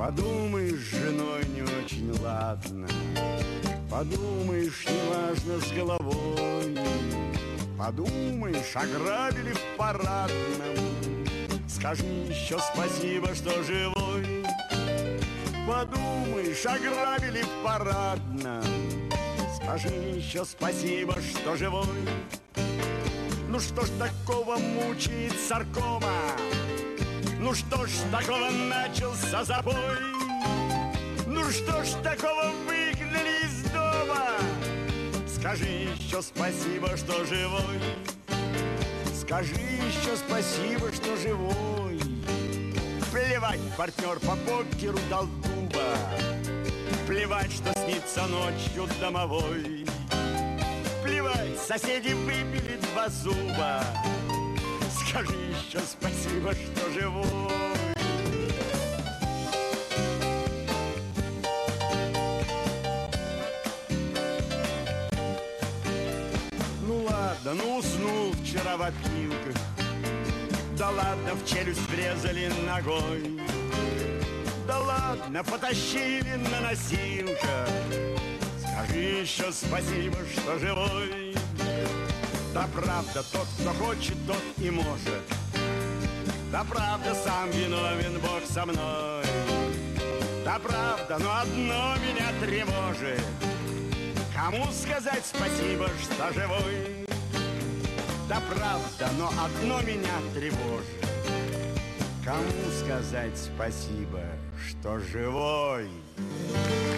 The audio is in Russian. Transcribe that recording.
Подумаешь, с женой не очень ладно, подумаешь, неважно с головой, подумаешь, ограбили в парадном, скажи еще спасибо, что живой. Подумаешь, ограбили в парадном, скажи еще спасибо, что живой. Ну что ж такого мучает саркома? Ну что ж такого начался забой? Ну что ж такого выгнали из дома? Скажи еще спасибо, что живой. Скажи еще спасибо, что живой. Плевать, партнер по покеру дал дуба, плевать, что снится ночью домовой. Плевать, соседи выпили 2 зуба, скажи еще спасибо, что живой. Ну ладно, ну уснул вчера в опилках, да ладно, в челюсть врезали ногой, да ладно, потащили на носилках, скажи еще спасибо, что живой. Да правда, тот, кто хочет, тот и может, да правда, сам виновен, Бог со мной. Да правда, но одно меня тревожит, кому сказать спасибо, что живой. Да правда, но одно меня тревожит, кому сказать спасибо, что живой.